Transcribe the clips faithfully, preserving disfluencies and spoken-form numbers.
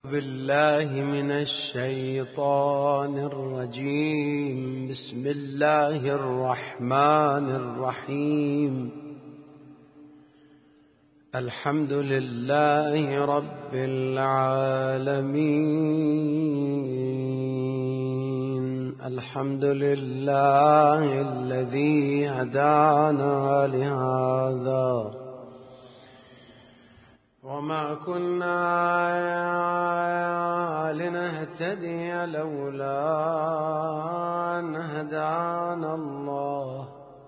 بالله من الشيطان الرجيم. بسم الله الرحمن الرحيم. الحمد لله رب العالمين. الحمد لله الذي هدانا لهذا وما كنا لنهتدي لولا أن هدانا الله،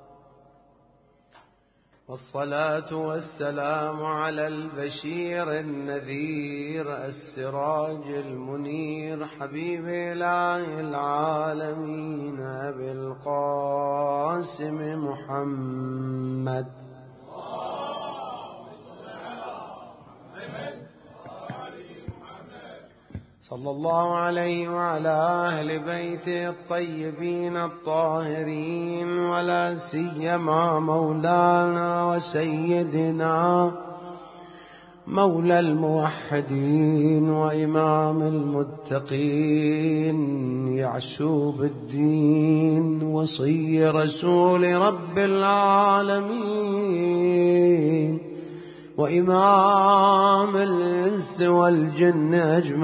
والصلاة والسلام على البشير النذير السراج المنير حبيب إله العالمين أبي القاسم محمد صلى الله عليه وعلى أهل بيته الطيبين الطاهرين، ولا سيما مولانا وسيدنا مولى الموحدين وإمام المتقين يعشوب الدين وصي رسول رب العالمين وإمام الإنس والجن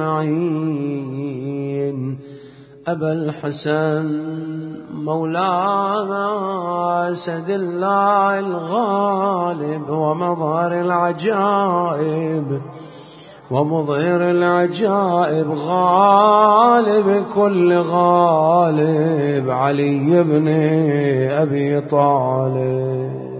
أجمعين، أبا الحسن مولانا أسد الله الغالب ومظهر العجائب ومظهر العجائب، غالب كل غالب، علي بن أبي طالب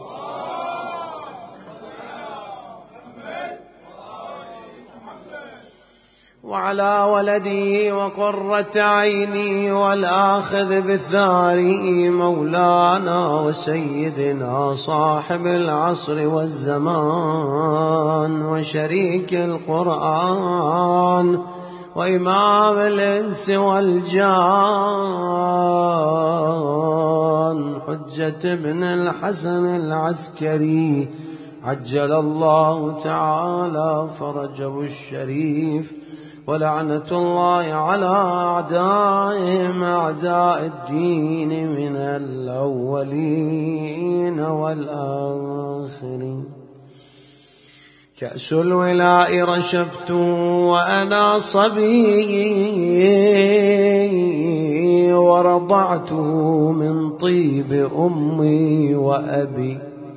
وعلى ولده وقرة عيني والآخذ بثاره مولانا وسيدنا صاحب العصر والزمان وشريك القرآن وإمام الإنس والجان حجة ابن الحسن العسكري عجل الله تعالى فرجه الشريف، ولعنة الله على أعدائهم أعداء الدين من الأولين والآخرين. كأس الولاء رشفت وأنا صبي ورضعت من طيب أمي وأبي.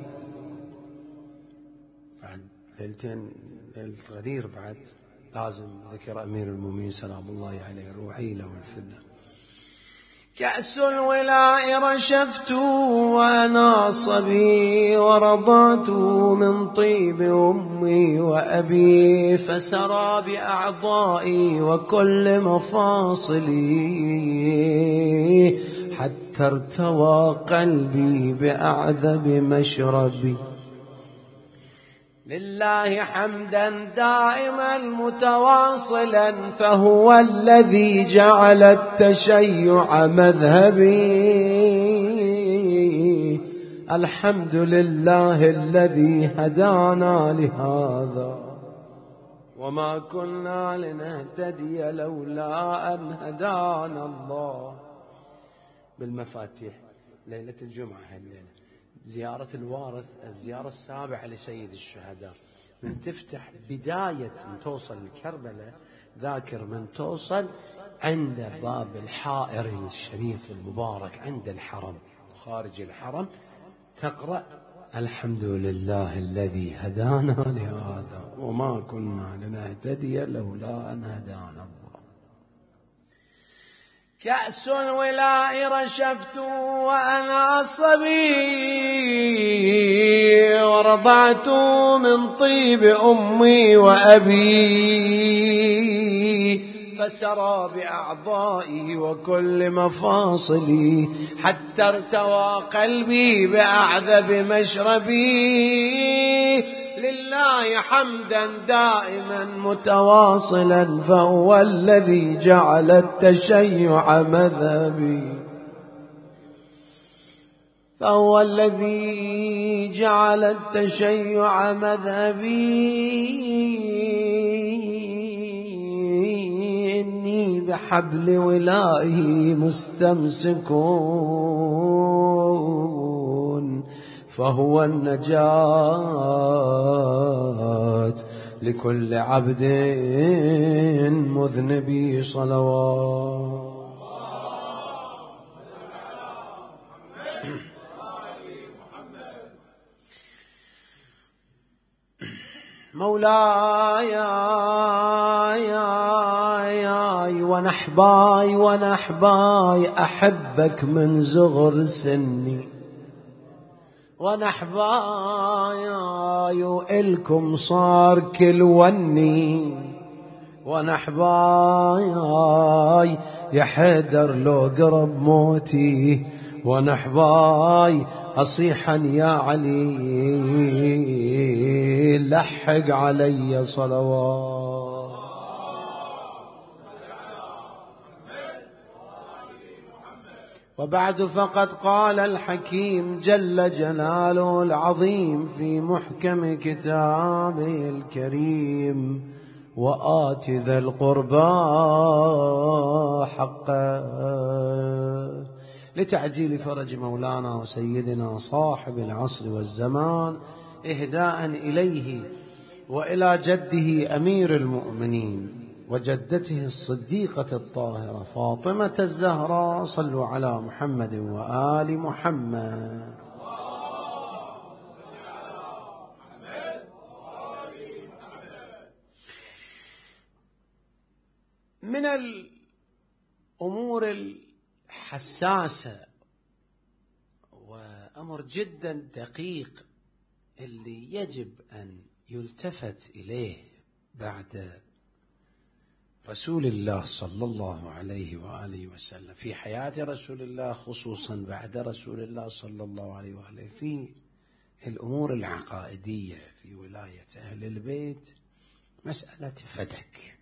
بعد ليلتين ليلة غدير بعد لازم ذكر أمير المؤمنين سلام الله عليه روحي له الفداء. كأس الولاء رشفت وأنا صبي ورضعت من طيب أمي وأبي، فسرى بأعضائي وكل مفاصلي حتى ارتوى قلبي بأعذب مشربي. لله حمدا دائما متواصلا، فهو الذي جعل التشيع مذهبي. الحمد لله الذي هدانا لهذا وما كنا لنهتدي لولا أن هدانا الله. بالمفاتيح ليلة الجمعة هالليلة زيارة الوارث، الزيارة السابعة لسيد الشهداء، من تفتح بداية من توصل لكربلاء، ذاكر من توصل عند باب الحائر الشريف المبارك عند الحرم خارج الحرم، تقرأ الحمد لله الذي هدانا لهذا وما كنا لنهتدي لولا أن هدانا الله. كأس الولاء رشفت وأنا صبي ورضعت من طيب أمي وأبي، فسرى بأعضائي وكل مفاصلي حتى ارتوى قلبي بأعذب مشربي. لله حمدا دائما متواصلا، فهو الذي جعل التشيع مذهبي، فهو الذي جعل التشيع مذهبي. بحبل ولائه مستمسكون، فهو النجاة لكل عبد مذنب صلوات. مولاي يا ونحباي ونحباي أحبك من زغر سني، ونحباي وإلكم صار كل وني، ونحباي يا حيدر لو قرب موتي، ونحباي أصيحا يا علي لحق علي صلوات. وبعد فقد قال الحكيم جل جلاله العظيم في محكم كتابه الكريم: وآت ذا القربى حقه، لتعجيل فرج مولانا وسيدنا صاحب العصر والزمان، إهداء إليه وإلى جده أمير المؤمنين وجدته الصديقة الطاهرة فاطمة الزهراء. صلوا على محمد وآل محمد. من الأمور الحساسة وأمر جدا دقيق اللي يجب أن يلتفت إليه بعد رسول الله صلى الله عليه وآله وسلم، في حياة رسول الله خصوصا بعد رسول الله صلى الله عليه وآله، في الأمور العقائدية في ولاية أهل البيت، مسألة فدك.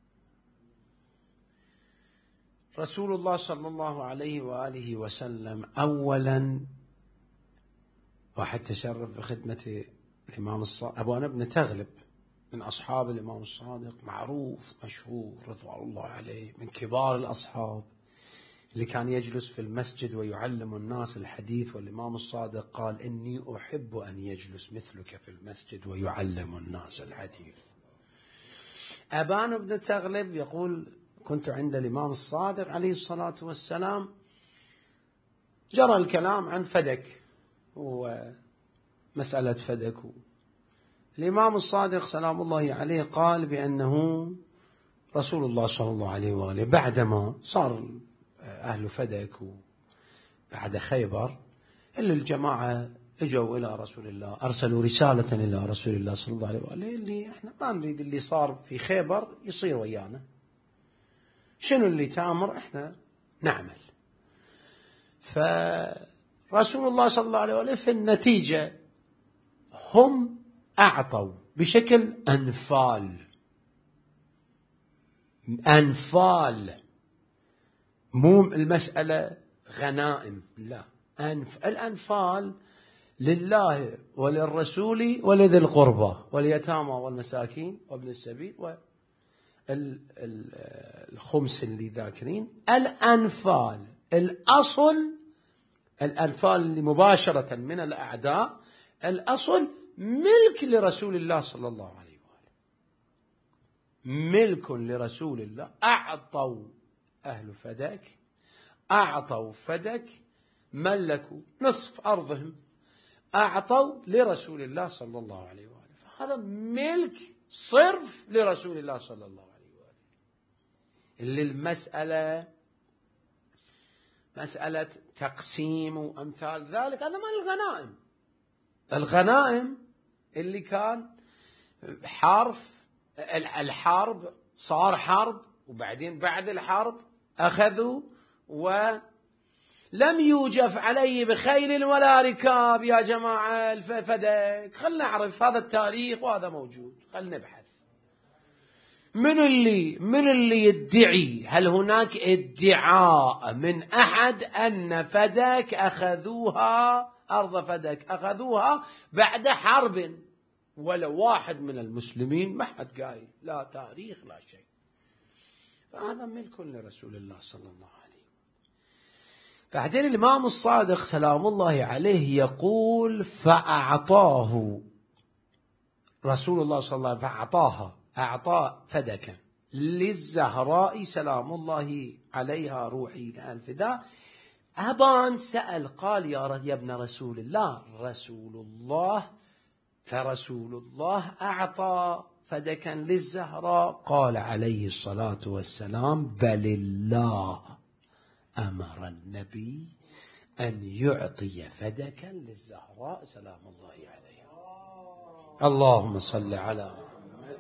رسول الله صلى الله عليه وآله وسلم أولا واحد تشرف بخدمة الإمام الصادق أبو أنا بن تغلب، من أصحاب الإمام الصادق، معروف مشهور رضوان الله عليه، من كبار الأصحاب اللي كان يجلس في المسجد ويعلم الناس الحديث، والإمام الصادق قال: إني أحب أن يجلس مثلك في المسجد ويعلم الناس الحديث. أبان بن تغلب يقول: كنت عند الإمام الصادق عليه الصلاة والسلام، جرى الكلام عن فدك ومسألة فدك. الإمام الصادق سلام الله عليه قال بأنه رسول الله صلى الله عليه وآله بعدما صار أهل فدك بعد خيبر، اللي الجماعة اجوا إلى رسول الله، أرسلوا رسالة إلى رسول الله صلى الله عليه وآله اللي احنا ما نريد اللي صار في خيبر يصير ويانا، شنو اللي تأمر احنا نعمل. فرسول الله صلى الله عليه وآله في النتيجة هم أعطوا بشكل أنفال أنفال مو المسألة غنائم، لا، أنف الأنفال لله وللرسول ولذي القربى واليتامى والمساكين وابن السبيل والخمس اللي ذاكرين. الأنفال الأصل، الأنفال اللي مباشرة من الأعداء، الأصل ملك لرسول الله صلى الله عليه وآله، ملك لرسول الله. أعطوا أهل فدك، أعطوا فدك، ملكوا نصف أرضهم، أعطوا لرسول الله صلى الله عليه وآله، فهذا ملك صرف لرسول الله صلى الله عليه وآله. اللي المسألة مسألة تقسيم وأمثال ذلك، هذا مال الغنائم. الغنائم اللي كان حرف الحرب، صار حرب وبعدين بعد الحرب أخذوا ولم يوجف عليه بخيل ولا ركاب. يا جماعة الفدك، خلنا نعرف هذا التاريخ وهذا موجود، خلنا نبحث من اللي من اللي يدعي، هل هناك ادعاء من أحد أن فدك أخذوها، أرض فدك أخذوها بعد حرب، ولا واحد من المسلمين ما حد قايل، لا تاريخ لا شيء. فهذا ملك لرسول الله صلى الله عليه وسلم. بعدين الإمام الصادق سلام الله عليه يقول فأعطاه رسول الله صلى الله عليه وسلم، فأعطاها أعطى فدكا للزهراء سلام الله عليها روحي لها الفداء. أبان سأل قال يا ابن رسول الله، رسول الله فرسول الله أعطى فدكا للزهراء؟ قال عليه الصلاة والسلام بل الله أمر النبي أن يعطي فدكا للزهراء سلام الله عليها. اللهم صل على محمد.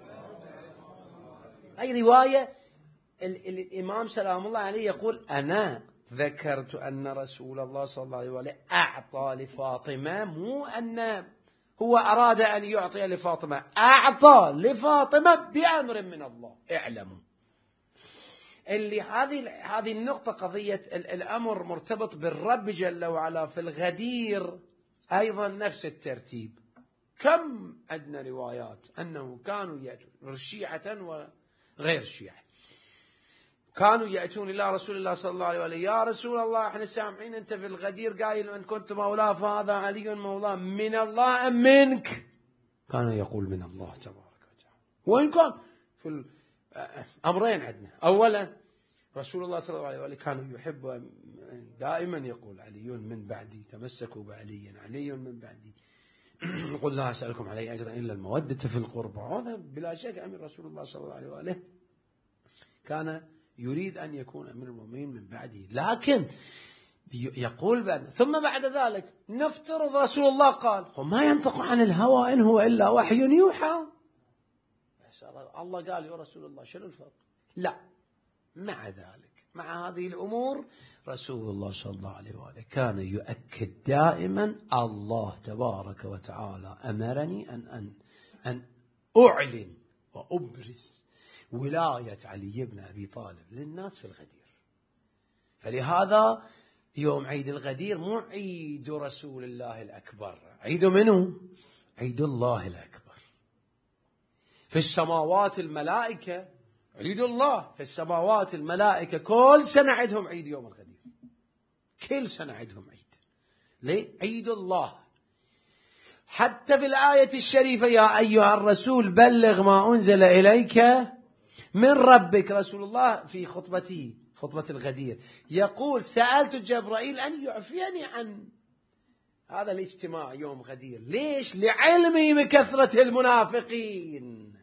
أي رواية الإمام سلام الله عليه يقول أنا ذكرت أن رسول الله صلى الله عليه وسلم أعطى لفاطمة، مو أن هو أراد أن يعطي لفاطمة، أعطى لفاطمة بأمر من الله. اعلموا اللي هذه هذه النقطة، قضية الأمر مرتبط بالرب جل وعلا. في الغدير أيضا نفس الترتيب. كم عندنا روايات أنه كانوا يأتون شيعة وغير شيعة، كانوا يأتون إلى رسول الله صلى الله عليه وسلم، يا رسول الله احنا سامعين أنت في الغدير قايل أن كنت مولاه، فهذا علي مولاه، من الله أم منك؟ كان يقول من الله تبارك وتعالى. وإن كان في الأمرين عندنا، أولا رسول الله صلى الله عليه وسلم كان يحب دائما يقول علي من بعدي، تمسكوا بعلي، علي من بعدي، قل لا أسألكم عليه أجرا إلا المودة في القربى. هذا بلا شك أمر رسول الله صلى الله عليه وسلم، كان يريد أن يكون أمير المؤمنين من بعده. لكن يقول بعد ثم بعد ذلك نفترض رسول الله قال ما ينطق عن الهوى إن هو إلا وحي يوحى. الله قال يا رسول الله، شنو الفرق؟ لا، مع ذلك مع هذه الأمور رسول الله صلى الله عليه وآله كان يؤكد دائما الله تبارك وتعالى أمرني أن أن أن أعلن وأبرز ولاية علي بن أبي طالب للناس في الغدير. فلهذا يوم عيد الغدير مو عيد رسول الله الأكبر، عيد منه؟ عيد الله الأكبر. في السماوات الملائكة عيد الله، في السماوات الملائكة كل سنة عندهم عيد يوم الغدير، كل سنة عندهم عيد. ليه؟ عيد الله. حتى في الآية الشريفة يا أيها الرسول بلغ ما أنزل إليك من ربك، رسول الله في خطبته خطبة الغدير يقول سألت جبرائيل أن يعفيني عن هذا الاجتماع يوم غدير. ليش؟ لعلمي بكثرة المنافقين،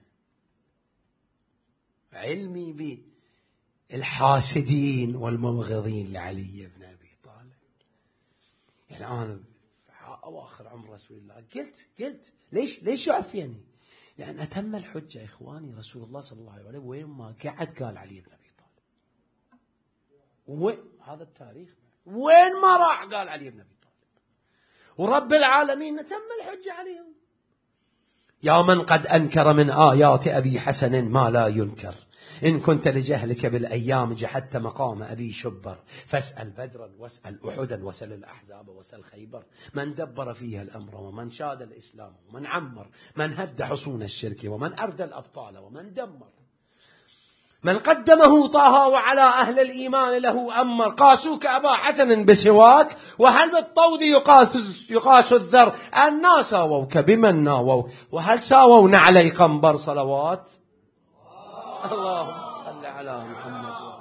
علمي بالحاسدين والمبغضين لعلي بن أبي طالب. يعني أنا أواخر عمر رسول الله قلت قلت ليش ليش يعفيني؟ لأن أتم الحجة إخواني. رسول الله صلى الله عليه وسلم وين ما قعد قال علي بن أبي طالب، وهذا التاريخ وين ما راح قال علي بن أبي طالب، ورب العالمين أتم الحجة عليهم. يا من قد أنكر من آيات أبي حسن ما لا ينكر، إن كنت لجهلك بالأيام جحدت مقام أبي شبر، فاسأل بدرا واسأل أحدا وسل الأحزاب وسل خيبر، من دبر فيها الأمر ومن شاد الإسلام ومن عمر، من هد حصون الشرك ومن أردى الأبطال ومن دمر، من قدمه طه وعلى أهل الإيمان له أمر، قاسوك أبا حسن بسواك وهل بالطود يقاس, يقاس الذر، الناس ساووك بمن ناووك وهل ساوونا علي قنبر صلوات. اللهم صل على محمد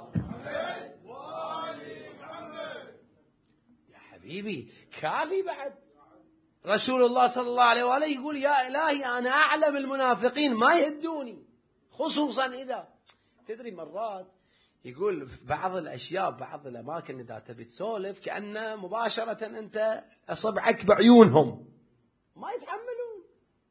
يا حبيبي. كافي بعد رسول الله صلى الله عليه وآله يقول يا إلهي أنا أعلم المنافقين ما يهدوني، خصوصا إذا تدري مرات يقول بعض الأشياء بعض الأماكن إذا تبي تسولف كأن مباشرة أنت أصبعك بعيونهم ما يتحملون.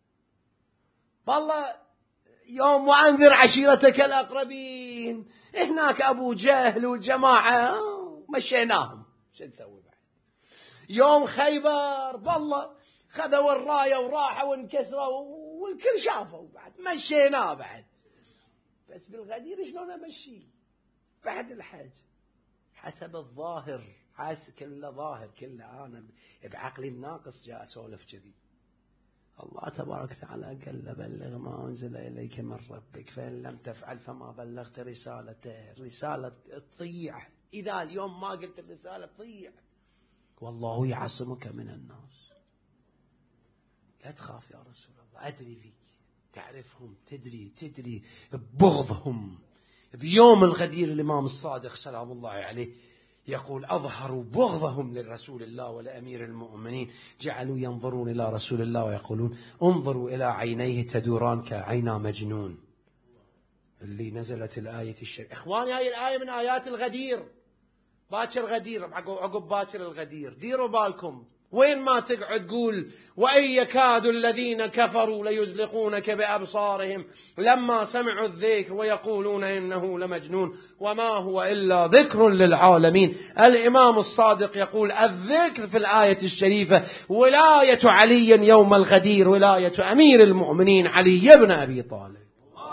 والله يوم وأنذر عشيرتك الأقربين، هناك أبو جهل والجماعة مشيناهم، شو نسوي بعد؟ يوم خيبر بالله خذوا الراية وراحوا وانكسروا والكل شافوا، بعد مشيناه بعد. بس بالغدير شلون أمشي بعد الحج؟ حسب الظاهر، حاس كله ظاهر كله. أنا بعقلي الناقص جاء أسولف كذي، الله تبارك وتعالى قال له بلغ ما أنزل إليك من ربك فإن لم تفعل فما بلغت رسالته. الرسالة تضيع إذا اليوم ما قلت الرسالة تضيع. والله يعصمك من الناس. لا تخاف يا رسول الله، أدري فيك، تعرفهم، تدري تدري ببغضهم. بيوم الغدير الإمام الصادق سلام الله عليه يقول أظهروا بغضهم للرسول الله ولأمير المؤمنين، جعلوا ينظرون إلى رسول الله ويقولون انظروا إلى عينيه تدوران كعينا مجنون. اللي نزلت الآية الشريفة إخواني، هاي الآية من آيات الغدير. باكر غدير، عقب باكر الغدير. ديروا بالكم وين ما تقعد تقول وإن يكاد الذين كفروا ليزلقونك بأبصارهم لما سمعوا الذكر ويقولون إنه لمجنون وما هو إلا ذكر للعالمين. الإمام الصادق يقول الذكر في الآية الشريفة ولاية علي يوم الغدير، ولاية أمير المؤمنين علي بن أبي طالب.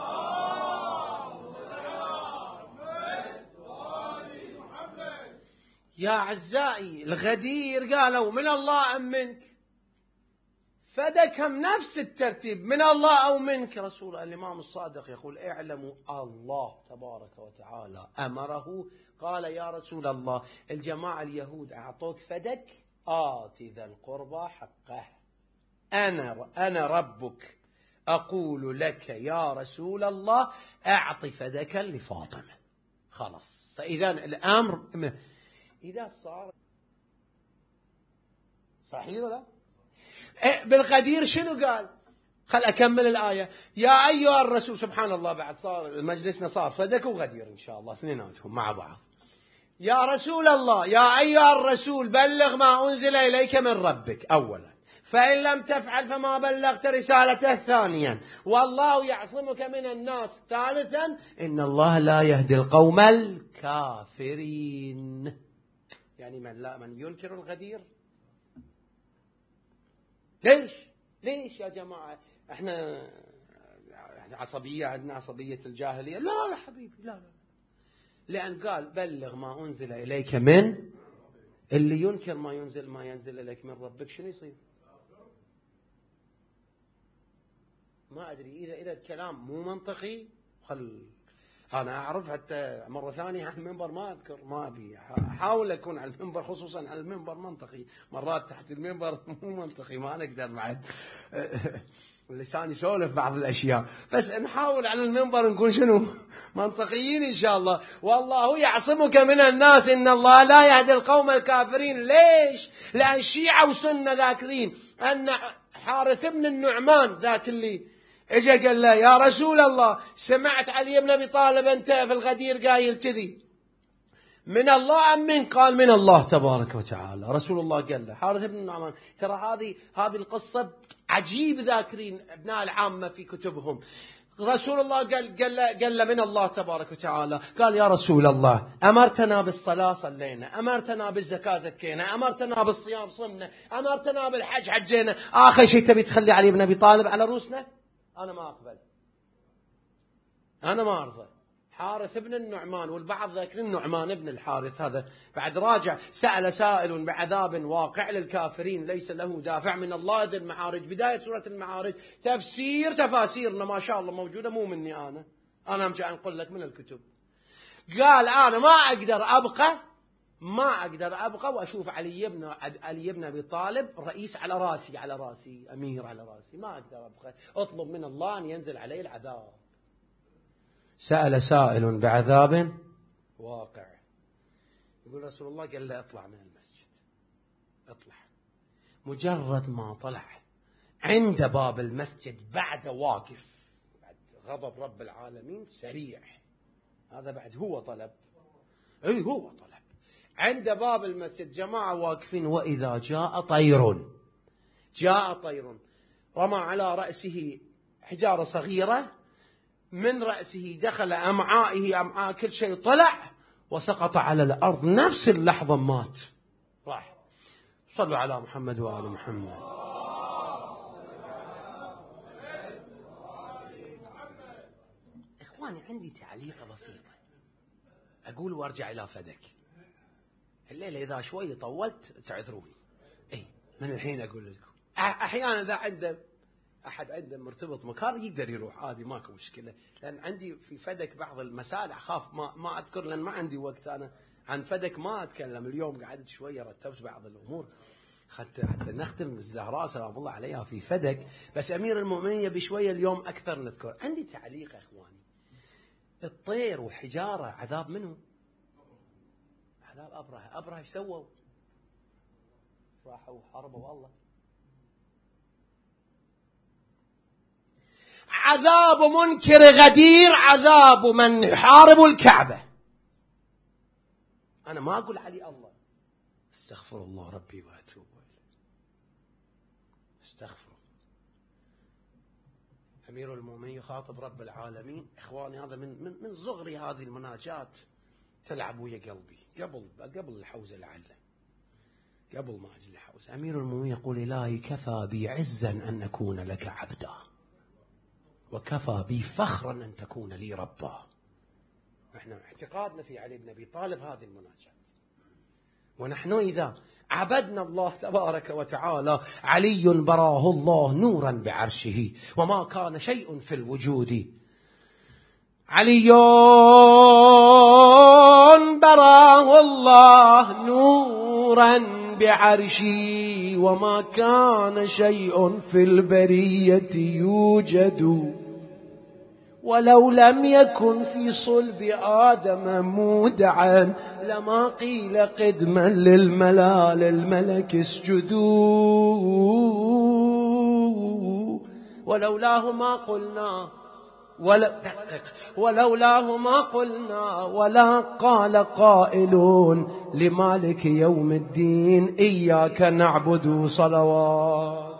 يا أعزائي الغدير قالوا من الله أم منك؟ فدكم نفس الترتيب، من الله أو منك؟ رسول الإمام الصادق يقول اعلموا الله تبارك وتعالى أمره. قال يا رسول الله الجماعة اليهود أعطوك فدك، آت ذا القربى حقه. أنا أنا ربك أقول لك يا رسول الله أعطي فدك لفاطمة. خلاص. فإذا الأمر إذا صار صحيح ولا إيه؟ بالغدير شنو قال؟ خل أكمل الآية. يا أيها الرسول، سبحان الله، بعد صار مجلسنا صار فدك وغدير إن شاء الله اثنيناتهم مع بعض. يا رسول الله، يا أيها الرسول بلغ ما أنزل إليك من ربك أولا، فإن لم تفعل فما بلغت رسالته ثانيا، والله يعصمك من الناس ثالثا، إن الله لا يهدي القوم الكافرين. يعني من لا من ينكر الغدير. ليش ليش يا جماعة احنا عصبية، عندنا عصبية الجاهلية؟ لا يا حبيبي، لا لا، لأن قال بلغ ما أنزل إليك من. اللي ينكر ما ينزل ما ينزل إليك من ربك شنو يصير؟ ما أدري إذا إذا الكلام مو منطقي. خل أنا أعرف حتى مرة ثانية على المنبر ما أذكر، ما أبي أحاول أكون على المنبر خصوصا على المنبر منطقي. مرات تحت المنبر مو منطقي، ما نقدر بعد اللسان يسولف بعض الأشياء، بس نحاول على المنبر نكون شنو منطقيين إن شاء الله. والله يعصمك من الناس، إن الله لا يهدي القوم الكافرين. ليش؟ لأن الشيعة وسنة ذاكرين أن حارث بن النعمان ذاك اللي اجا قال له يا رسول الله سمعت علي بن ابي طالب انت في الغدير قايل كذي، من الله ام من؟ قال من الله تبارك وتعالى. رسول الله قال له حارث بن النعمان ترى هذه هذه القصه عجيب ذاكرين ابناء العامه في كتبهم. رسول الله قال قال له قال له من الله تبارك وتعالى. قال يا رسول الله امرتنا بالصلاه صلينا، امرتنا بالزكاه زكينا، امرتنا بالصيام صمنا، امرتنا بالحج حجينا، اخر شيء تبي تخلي علي بن ابي طالب على روسنا؟ أنا ما أقبل، أنا ما أرضى. حارث بن النعمان، والبعض ذاكرين النعمان بن الحارث، هذا بعد راجع سأل سائل بعذاب واقع للكافرين ليس له دافع من الله ذي المعارج. بداية سورة المعارج تفسير تفاسيرنا ما شاء الله موجودة، مو مني أنا أنا مجا أنقل لك من الكتب. قال أنا ما أقدر أبقى ما أقدر أبقى وأشوف علي بن علي بن أبي طالب رئيس على راسي على راسي أمير على راسي، ما أقدر أبقى. أطلب من الله أن ينزل عليه العذاب. سأل سائل بعذاب واقع. يقول رسول الله قال له اطلع من المسجد، اطلع. مجرد ما طلع عند باب المسجد بعد واقف، بعد غضب رب العالمين سريع، هذا بعد هو طلب، اي هو طلب عند باب المسجد جماعة واقفين، وإذا جاء طير جاء طير رمى على رأسه حجارة صغيرة، من رأسه دخل أمعائه أمعاء كل شيء طلع وسقط على الأرض، نفس اللحظة مات راح. صلوا على محمد وآل محمد. إخواني عندي تعليقة بسيطة أقول وأرجع إلى فدك. الليلة إذا شوي طولت تعذروني، إيه من الحين أقول لكم. أحيانا إذا عنده أحد عنده مرتبط مكان يقدر يروح عادي ماكو مشكلة، لأن عندي في فدك بعض المسائل أخاف ما ما أذكر لأن ما عندي وقت أنا عن فدك ما أتكلم. اليوم قعدت شوية رتبت بعض الأمور حتى حتى نختم الزهراء سلام الله عليها في فدك، بس أمير المؤمنين يبي شوية اليوم أكثر نذكر. عندي تعليق يا إخواني، الطير وحجارة عذاب منه؟ عذاب أبرهة. أبرهة ايش سووا؟ راحوا حاربوا الله. عذاب منكر غدير عذاب من يحارب الكعبة. أنا ما أقول علي الله، استغفر الله ربي وأتوب إليه، استغفر. أمير المؤمنين يخاطب رب العالمين. إخواني هذا من من من صغري هذه المناجات تلعب ويا قلبي قبل قبل الحوزة لعله، قبل ما أجي الحوزة. أمير المؤمنين يقول: إلهي كفى بي عزا أن أكون لك عبدا، وكفى بي فخرا أن تكون لي ربا. احنا اعتقادنا في علي بن أبي طالب هذه المناجات، ونحن إذا عبدنا الله تبارك وتعالى علي براه الله نورا بعرشه وما كان شيء في الوجود. علي براه الله نورا بعرشه وما كان شيء في البرية يوجد، ولو لم يكن في صلب آدم مودعا لما قيل قدما للملال الملك اسجدوا، ولولاه ما قلنا ولا ولولاه ما قلنا ولا قال قائلون لمالك يوم الدين إياك نعبد صلوات.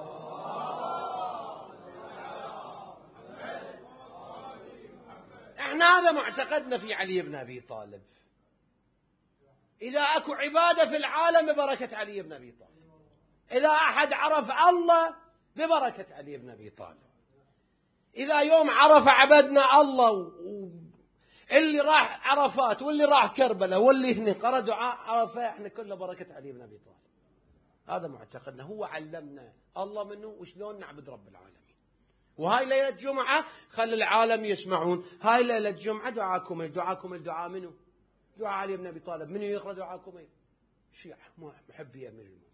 احنا هذا معتقدنا في علي بن أبي طالب. إذا أكو عبادة في العالم ببركة علي بن أبي طالب، إذا أحد عرف الله ببركة علي بن أبي طالب، إذا يوم عرف عبدنا الله و... اللي راح عرفات واللي راح كربلاء واللي هنا قرأ دعاء عرفة، احنا كله بركة علي بن أبي طالب. هذا معتقدنا، هو علمنا الله منه وشلون نعبد رب العالمين. وهاي ليلة جمعة خلي العالم يسمعون، هاي ليلة جمعة دعاكم دعاكم الدعاء منه؟ دعاء علي بن أبي طالب. منو يقرأ دعاكم؟ شيعة محبي أمير المؤمنين،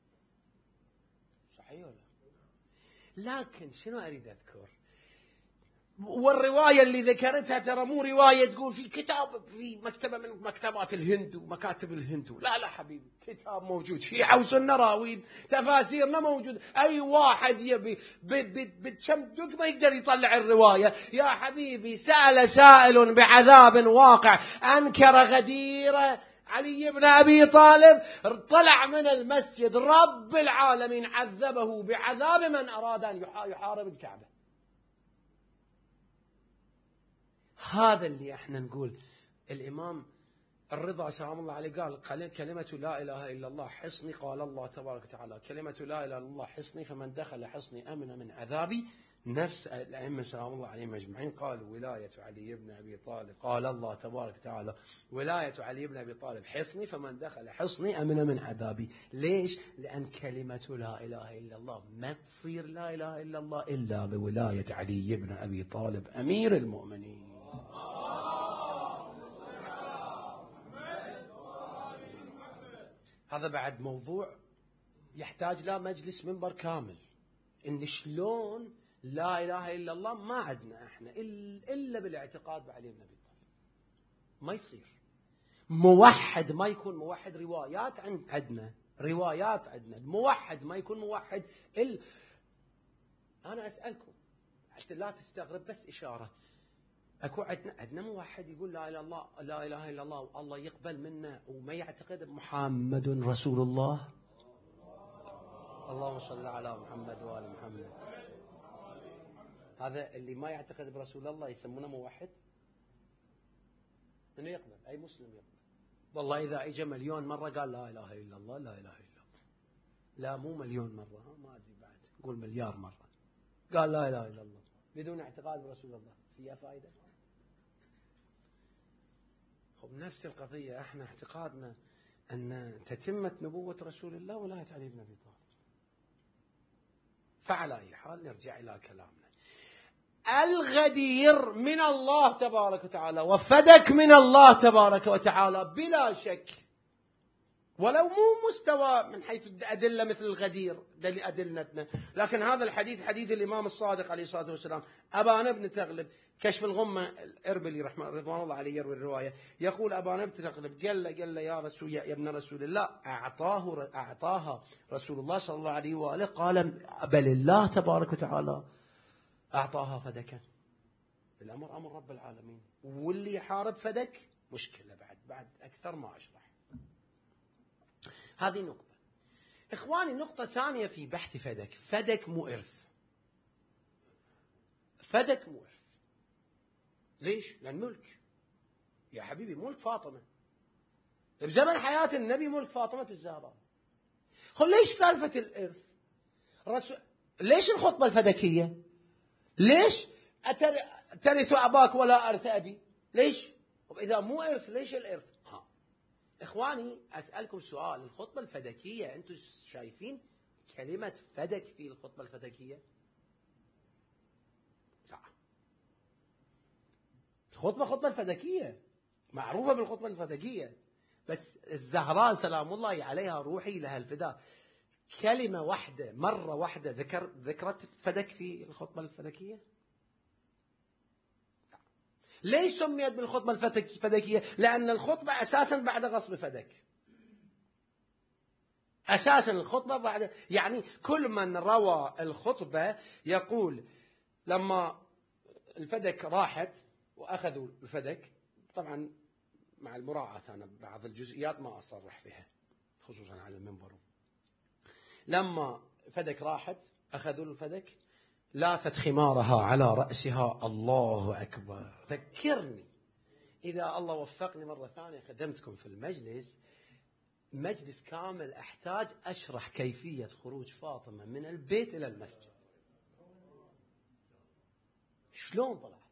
صحيح ولا؟ لكن شنو أريد أذكر؟ والرواية اللي ذكرتها ترى مو رواية تقول في كتاب في مكتبة من مكتبات الهند ومكاتب الهند، لا لا حبيبي، كتاب موجود شيعة وسنة راوين تفاسيرنا موجود. أي واحد يبي بكم دق ما يقدر يطلع الرواية يا حبيبي. سأل سائل بعذاب واقع أنكر غدير علي بن أبي طالب، طلع من المسجد رب العالمين عذبه بعذاب من أراد أن يحارب الكعبة. هذا اللي احنا نقول. الإمام الرضا سلام الله عليه قال: كلمة لا إله إلا الله حصني. قال الله تبارك وتعالى: كلمة لا إله إلا الله حصني، فمن دخل حصني أمن من عذابي. نفس الأئمة سلام الله عليهم أجمعين قالوا: ولاية علي بن أبي طالب. قال الله تبارك وتعالى: ولاية علي بن أبي طالب حصني، فمن دخل حصني أمن من عذابي. ليش؟ لأن كلمة لا إله إلا الله ما تصير لا إله إلا الله إلا بولاية علي بن أبي طالب أمير المؤمنين. هذا بعد موضوع يحتاج له مجلس منبر كامل، إن شلون لا إله إلا الله ما عندنا إحنا إلا بالاعتقاد بعلي بن أبي طالب. ما يصير موحد ما يكون موحد. روايات عندنا روايات عندنا موحد ما يكون موحد إلا. أنا أسألكم حتى لا تستغرب، بس إشارة. أكو عندنا عندنا موحد يقول لا إله إلا الله لا إله إلا الله والله يقبل منا وما يعتقد محمد رسول الله؟ اللهم صل على محمد وآل محمد. هذا اللي ما يعتقد برسول الله يسمونه موحد؟ من يقبل؟ أي مسلم يقبل؟ والله إذا إجا مليون مرة قال لا إله إلا الله لا إله إلا الله، لا مو مليون مرة، ما أدري بعد قول مليار مرة، قال لا إله إلا الله بدون اعتقاد برسول الله، فيها فائدة؟ نفس القضية. احنا اعتقادنا أن تتمة نبوة رسول الله ولاية علي بن أبي طالب. فعلى أي حال نرجع إلى كلامنا. الغدير من الله تبارك وتعالى وفدك من الله تبارك وتعالى بلا شك، ولو مو مستوى من حيث الأدلة مثل الغدير دليل أدلتنا، لكن هذا الحديث حديث الإمام الصادق عليه الصلاة والسلام. أبان بن تغلب كشف الغمة الإربلي رحمه رضوان الله عليه يروي الرواية، يقول أبان بن تغلب قال له قال له يا رسول يا ابن رسول الله، أعطاه أعطاها رسول الله صلى الله عليه وآله، قال بل الله تبارك وتعالى أعطاها فدكا. الأمر أمر رب العالمين، واللي يحارب فدك مشكلة بعد بعد أكثر ما أشرح. هذه نقطة. إخواني نقطة ثانية في بحث فدك، فدك مو إرث. فدك مو إرث. ليش؟ لأن ملك. يا حبيبي ملك فاطمة. بزمن حياة النبي ملك فاطمة الزهراء. خل ليش سالفة الإرث؟ رسول... ليش الخطبة الفدكية؟ ليش أتر... ترث أباك ولا أرث أبي؟ ليش؟ إذا مو إرث ليش الإرث؟ ها. إخواني أسألكم سؤال، الخطبة الفدكية أنتم شايفين كلمة فدك في الخطبة الفدكية؟ لا. الخطبة خطبة الفدكية معروفة بالخطبة الفدكية، بس الزهراء سلام الله عليها روحي لها الفداء كلمة واحدة مرة واحدة ذكر ذكرت فدك في الخطبة الفدكية؟ لا. ليش سميت بالخطبة الفدكية؟ لأن الخطبة أساسا بعد غصب فدك. أساسا الخطبة بعد، يعني كل من روى الخطبة يقول لما الفدك راحت وأخذوا الفدك، طبعا مع المراعاة أنا بعض الجزئيات ما أصرح فيها خصوصا على المنبر. لما فدك راحت أخذوا الفدك، لاثت خمارها على رأسها. الله أكبر. ذكرني إذا الله وفقني مرة ثانية خدمتكم في المجلس، مجلس كامل أحتاج أشرح كيفية خروج فاطمة من البيت إلى المسجد. شلون طلعت؟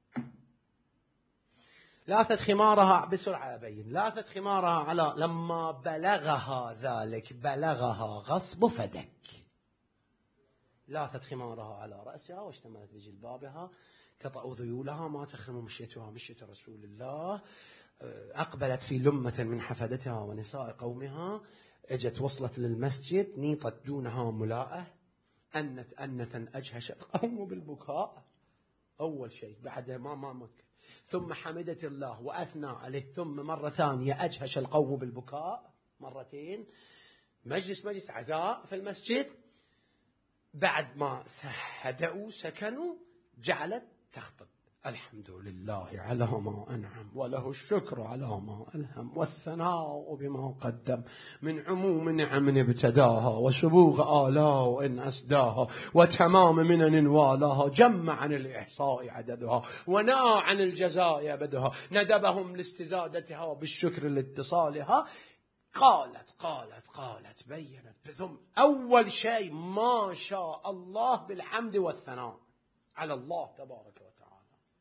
لاثت خمارها، بسرعة أبين، لاثت خمارها على، لما بلغها ذلك، بلغها غصب فدك، لاثت خمارها على رأسها واشتملت بجلبابها، تطأ ذيولها ما تخرم مشيتها مشية رسول الله، أقبلت في لمة من حفدتها ونساء قومها، اجت وصلت للمسجد، نيطت دونها ملاءة، أنت أنة أجهش القوم بالبكاء. أول شيء بعد ما ما مك، ثم حمدت الله وأثنى عليه، ثم مرة ثانية أجهش القوم بالبكاء مرتين. مجلس مجلس عزاء في المسجد. بعد ما هدأوا سكنوا جعلت تخطب: الحمد لله على ما أنعم، وله الشكر على ما ألهم، والثناء بما قدم، من عموم نعم ابتداها، وسبوغ آلاء إن أسداها، وتمام منن والاها، جمع عن الإحصاء عددها، وناء عن الجزاء أبدها، ندبهم لاستزادتها بالشكر لاتصالها. قالت قالت قالت بينت ثم أول شيء ما شاء الله بالحمد والثناء على الله تبارك وتعالى.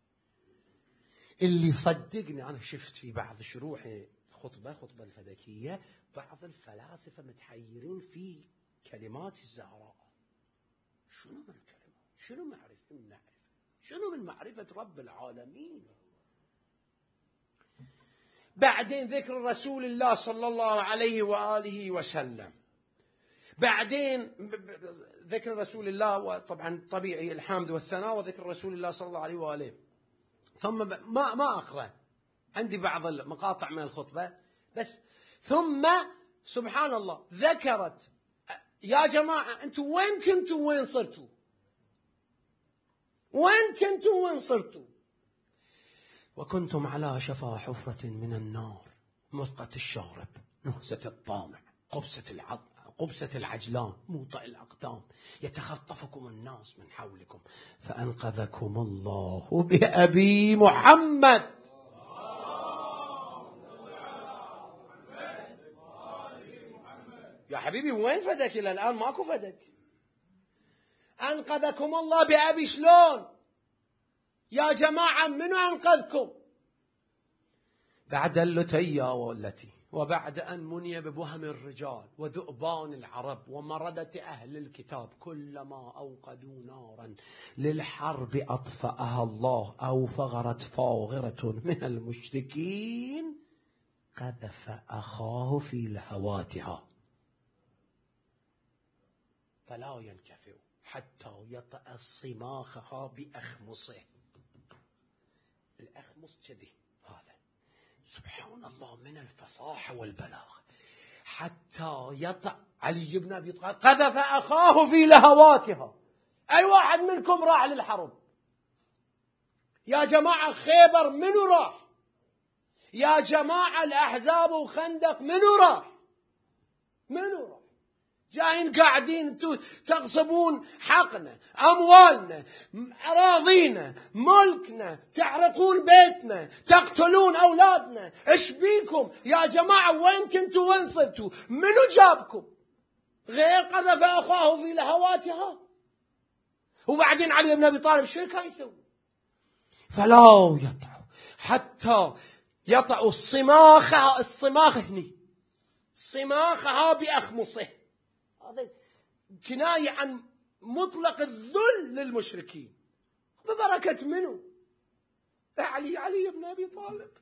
اللي صدقني أنا شفت في بعض شروح خطبة خطبة الفدكية بعض الفلاسفة متحيرين في كلمات الزهراء. شنو من الكلمات؟ شنو معرفة من معرفة؟ شنو من معرفة رب العالمين؟ بعدين ذكر رسول الله صلى الله عليه وآله وسلم، بعدين ذكر رسول الله، وطبعا طبيعي الحمد والثناء، وذكر رسول الله صلى الله عليه وآله. ثم ما ما أقرأ، عندي بعض المقاطع من الخطبة بس. ثم سبحان الله ذكرت: يا جماعة أنتم وين كنتوا وين صرتوا؟ وين كنتوا وين صرتوا؟ وكنتم على شفا حفرة من النار، مثقة الشارب، نهزة الطامع، قبسة العض قبسة العجلان، موطئ الأقدام، يتخطفكم الناس من حولكم، فأنقذكم الله بأبي محمد. يا حبيبي وين فدك؟ إلى الآن ماكو فدك. أنقذكم الله بأبي. شلون يا جماعة؟ منو أنقذكم؟ بعد اللتيا والتي، وبعد أن مني بوهم الرجال وذؤبان العرب ومردة أهل الكتاب، كلما أوقدوا نارا للحرب أطفأها الله أو فغرت فاغرة من المشركين قذف أخاه في لهواتها فلا ينكفئ حتى يطأ صماخها بأخمصه. الأخمص كذي، هذا سبحان الله من الفصاحة والبلاغة. حتى يطأ علي بن أبي طالب قذف أخاه في لهواتها. أي واحد منكم راح للحرب يا جماعة؟ خيبر منو راح؟ يا جماعة الأحزاب وخندق منو راح؟ منو راح؟ جايين قاعدين انتم تغصبون حقنا، أموالنا، أراضينا، ملكنا، تحرقون بيتنا، تقتلون أولادنا. إيش بيكم يا جماعة؟ وين كنتوا وين صرتوا؟ منو جابكم غير قذف أخاه في لهواتها؟ وبعدين علي بن أبي طالب شو كان يسوي؟ فلا يطع حتى يطع الصماخ، الصماخ هني صماخها بأخمصه. هذا كناية عن مطلق الذل للمشركين. ببركة منه؟ علي علي بن أبي طالب.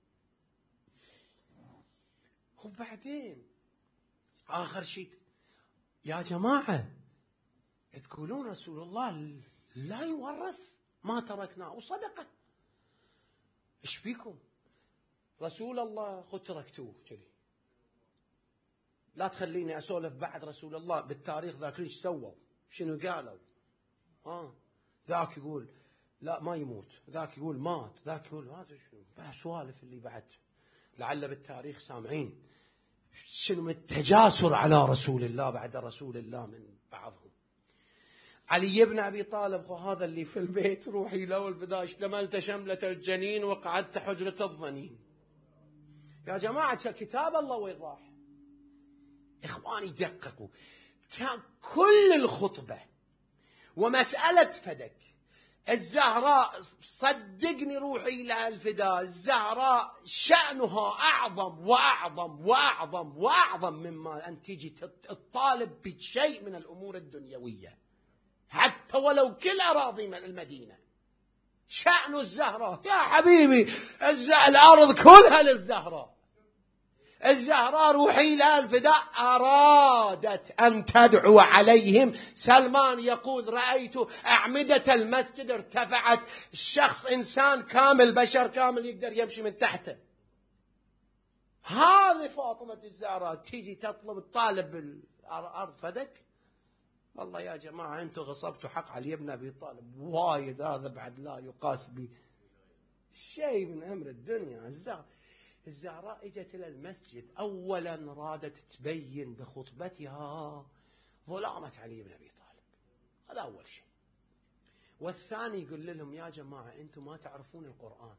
وبعدين آخر شيء يا جماعة، تقولون رسول الله لا يورث ما تركناه صدقة. إيش فيكم؟ رسول الله خذ تركتوه كذي. لا تخليني أسولف بعد رسول الله بالتاريخ ذاكرين ايش سووا، شنو قالوا. ها ذاك يقول لا ما يموت، ذاك يقول مات، ذاك يقول ما ادري شنو، بسوالف اللي بعد لعل بالتاريخ سامعين شنو من التجاسر على رسول الله بعد رسول الله من بعضهم. علي بن أبي طالب هذا اللي في البيت روحي لو الفداء اشتملت شملة الجنين وقعدت حجرة الظنين. يا جماعة كتاب الله وين راح؟ إخواني دققوا، كل الخطبة ومسألة فدك الزهراء، صدقني روحي لها الفداء، الزهراء شأنها أعظم وأعظم وأعظم وأعظم مما أن تيجي تطالب بشيء من الأمور الدنيوية، حتى ولو كل أراضي من المدينة. شأن الزهراء يا حبيبي، الأرض كلها للزهراء. الزهراء روحي لها الفداء أرادت أن تدعو عليهم. سلمان يقول رأيت أعمدة المسجد ارتفعت، الشخص إنسان كامل، بشر كامل يقدر يمشي من تحته. هذه فاطمة الزهراء تيجي تطلب الطالب بالأرض فدك؟ والله يا جماعة أنتم غصبتوا حق علي بن أبي طالب وايد، هذا بعد لا يقاس بشيء من أمر الدنيا. الزهراء الزهراء اجت الى المسجد، اولا رادت تبين بخطبتها ظلامة علي بن ابي طالب، هذا اول شيء. والثاني يقول لهم يا جماعه انتم ما تعرفون القران.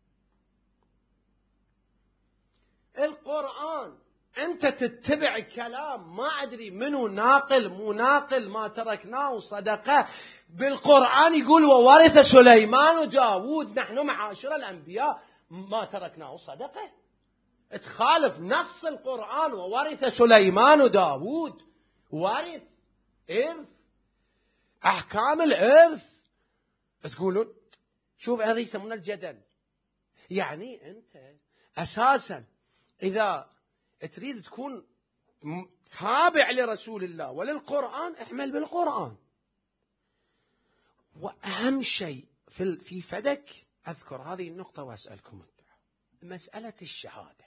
القران انت تتبع كلام ما ادري منو ناقل مو ناقل، ما تركناه صدقه. بالقران يقول وورث سليمان وداود، نحن معاشر الانبياء ما تركناه صدقة. تخالف نص القرآن وورث سليمان وداود، ورث إرث، أحكام الإرث. تقولون شوف هذا يسمونه الجدل. يعني أنت أساسا إذا تريد تكون تابع لرسول الله وللقرآن احمل بالقرآن. وأهم شيء في في فدك، أذكر هذه النقطة وأسألكم الدعاء، مسألة الشهادة.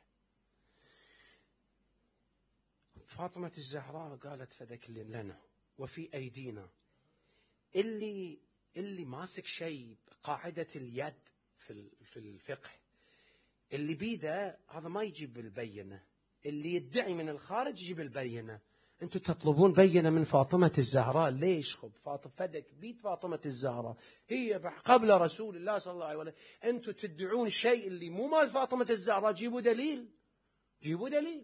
فاطمة الزهراء قالت فدك لنا وفي أيدينا. اللي اللي ماسك شيء قاعدة اليد في في الفقه، اللي بيده هذا ما يجيب البينة، اللي يدعي من الخارج يجيب البينة. أنتم تطلبون بينة من فاطمة الزهراء، ليش؟ خب فاطمة فدك بيت فاطمة الزهراء هي قبل رسول الله صلى الله عليه وسلم. أنتم تدعون شيء اللي مو مال فاطمة الزهراء، جيبوا دليل، جيبوا دليل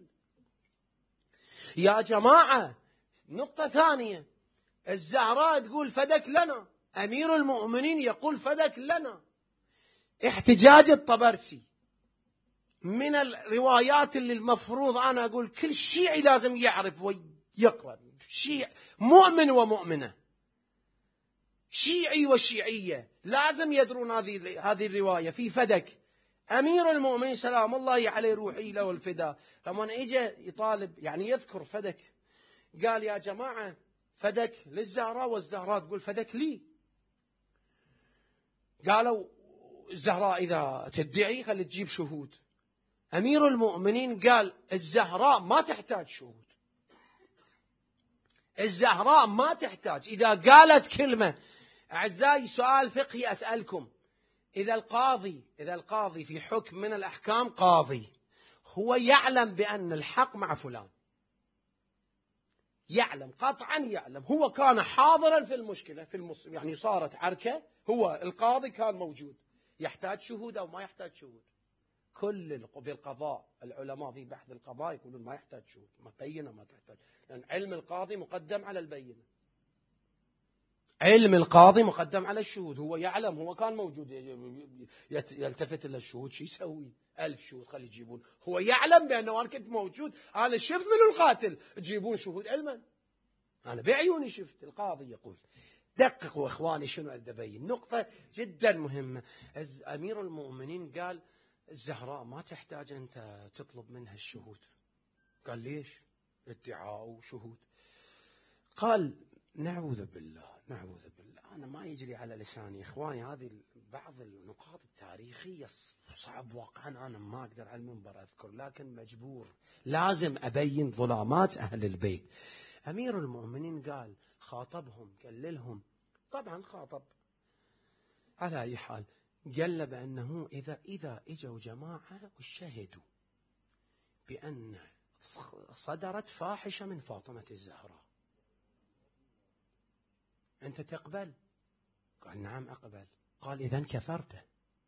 يا جماعة. نقطة ثانية، الزهراء تقول فدك لنا، أمير المؤمنين يقول فدك لنا. احتجاج الطبرسي من الروايات اللي المفروض أنا أقول كل شيعي لازم يعرف ويقرأ، شيعي مؤمن ومؤمنة، شيعي وشيعية لازم يدرون هذه هذه الرواية في فدك. أمير المؤمنين سلام الله عليه روحي له والفداء لما إجا يطالب يعني يذكر فدك قال يا جماعة فدك للزهراء والزهراء تقول فدك لي. قالوا الزهراء إذا تدعي خلي تجيب شهود. أمير المؤمنين قال الزهراء ما تحتاج شهود، الزهراء ما تحتاج. إذا قالت كلمة، أعزائي سؤال فقهي أسألكم، إذا القاضي إذا القاضي في حكم من الأحكام قاضي هو يعلم بأن الحق مع فلان، يعلم قطعا، يعلم هو كان حاضرا في المشكلة في المص... يعني صارت عركة، هو القاضي كان موجود، يحتاج شهود أو ما يحتاج شهود؟ كل في القضاء العلماء في بحث القضاء يقولون ما يحتاج شهود، ما بينة ما تحتاج، لأن علم القاضي مقدم على البينة، علم القاضي مقدم على الشهود، هو يعلم هو كان موجود، يلتفت إلى الشهود شو يسوي؟ ألف شهود خلي يجيبون، هو يعلم بأنه أنا كنت موجود، أنا شفت من القاتل، تجيبون شهود علما؟ أنا بعيوني شفت. القاضي يقول دققوا إخواني شنو أريد أبين، نقطة جدا مهمة. أمير المؤمنين قال الزهراء ما تحتاج أنت تطلب منها الشهود. قال ليش؟ ادعاء وشهود. قال نعوذ بالله نعوذ بالله، أنا ما يجري على لساني إخواني هذه بعض النقاط التاريخية صعب واقعا أنا ما أقدر على المنبر أذكر، لكن مجبور لازم أبين ظلامات أهل البيت. أمير المؤمنين قال خاطبهم كللهم، طبعا خاطب على أي حال، قال بأنه إذا إذا إجوا جماعة وشهدوا بأن صدرت فاحشة من فاطمة الزهراء أنت تقبل؟ قال نعم أقبل. قال إذن كفرت.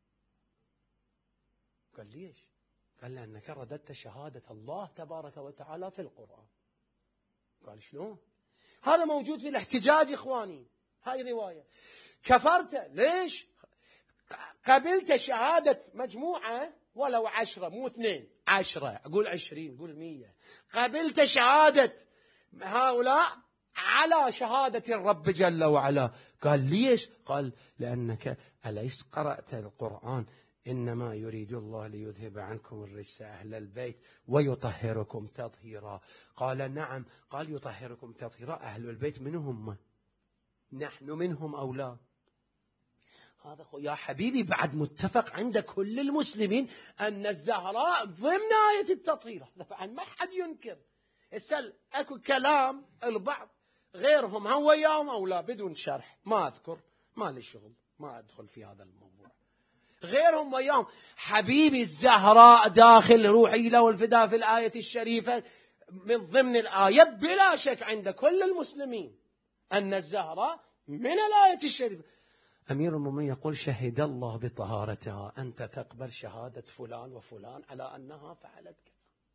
قال ليش؟ قال لأنك رددت شهادة الله تبارك وتعالى في القرآن. قال شلون؟ هذا موجود في الاحتجاج إخواني، هاي رواية. كفرت ليش؟ قبلت شهادة مجموعة ولو عشرة مو اثنين، عشرة أقول عشرين أقول مية، قبلت شهادة هؤلاء على شهادة الرب جل وعلا. قال ليش؟ قال لأنك أليس قرأت القرآن إنما يريد الله ليذهب عنكم الرجس أهل البيت ويطهركم تطهيرا. قال نعم. قال يطهركم تطهيرا، أهل البيت منهم نحن منهم أو لا؟ هذا يا حبيبي بعد متفق عند كل المسلمين أن الزهراء ضمن آية التطهير، طبعا ما حد ينكر. السل أكو كلام البعض غيرهم هم وياهم أو لا بدون شرح، ما أذكر ما لي شغل ما أدخل في هذا الموضوع، غيرهم وياهم. حبيبي الزهراء داخل روحي له الفداء في الآية الشريفة من ضمن الآية بلا شك عند كل المسلمين أن الزهراء من الآية الشريفة. أمير المؤمنين يقول شهد الله بطهارتها، أنت تقبل شهادة فلان وفلان على أنها فعلت كذا؟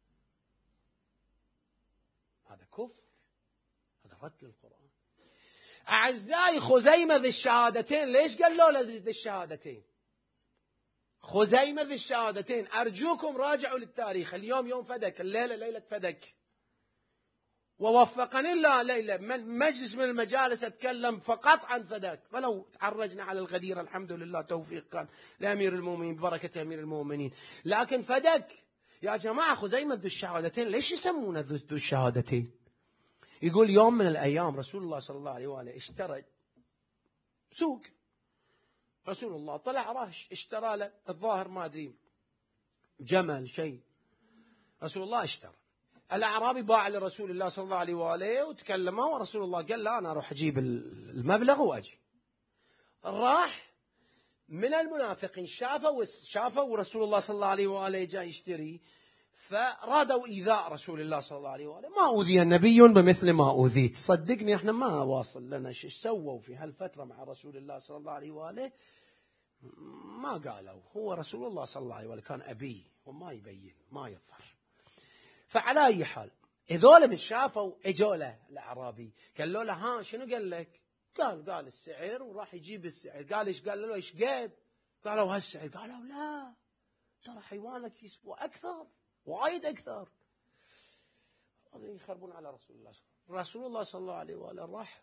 هذا كفر، هذا رد للقرآن. أعزائي خزيمة ذي الشهادتين ليش قالوا له ذي الشهادتين؟ خزيمة ذي الشهادتين أرجوكم راجعوا للتاريخ، اليوم يوم فدك، الليلة ليلة فدك، ووفقني الله ليلة مجلس من المجالس أتكلم فقط عن فدك، ولو تعرجنا على الغدير الحمد لله توفيق كان لأمير المؤمنين ببركة أمير المؤمنين. لكن فدك يا جماعة خزيمة ذو الشهادتين ليش يسمونه ذو الشهادتين؟ يقول يوم من الأيام رسول الله صلى الله عليه وآله اشترى سوق، رسول الله طلع راح اشترى له الظاهر ما أدري جمل شيء، رسول الله اشترى. الأعرابي باع لرسول الله صلى الله عليه وآله وتكلموا، ورسول الله قال لا أنا أروح أجيب المبلغ وأجي. راح من المنافقين شافوا شافوا رسول الله صلى الله عليه وآله جاي يشتري، فرادوا إيذاء رسول الله صلى الله عليه وآله. ما أوذي النبي بمثل ما أوذيت، صدقني إحنا ما واصل لنا شيء سووا في هالفترة مع رسول الله صلى الله عليه وآله، ما قالوا. هو رسول الله صلى الله عليه وآله كان أبي وما يبين ما يظهر. فعلى أي حال هذول من شافوا اجوا له الأعرابي قالوا له ها شنو قال لك؟ قال قال السعر وراح يجيب السعر. قال ايش؟ قال له ايش قد؟ قالوا هالسعر. قالوا لا ترى حيوانك يسوى أكثر وايد أكثر. يخربون على رسول الله. رسول الله صلى الله عليه وآله راح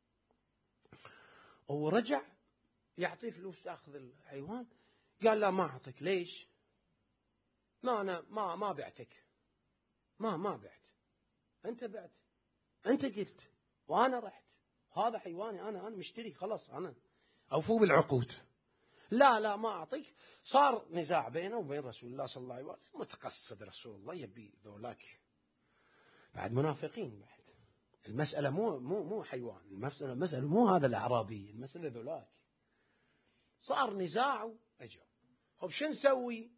ورجع يعطيه فلوس ياخذ الحيوان. قال لا ما أعطيك. ليش؟ ما أنا ما ما بعتك. ما ما بعت. أنت بعت. أنت قلت وأنا رحت. هذا حيواني أنا أنا مشتري خلاص أنا أوفوا بالعقود. لا لا ما أعطيك. صار نزاع بينه وبين رسول الله صلى الله عليه وسلم. متقصد رسول الله يبي ذولاك بعد منافقين بعد. المسألة مو مو مو حيوان. المسألة مسألة مو هذا الأعرابي. المسألة ذولاك. صار نزاع أجوا. خب شو نسوي؟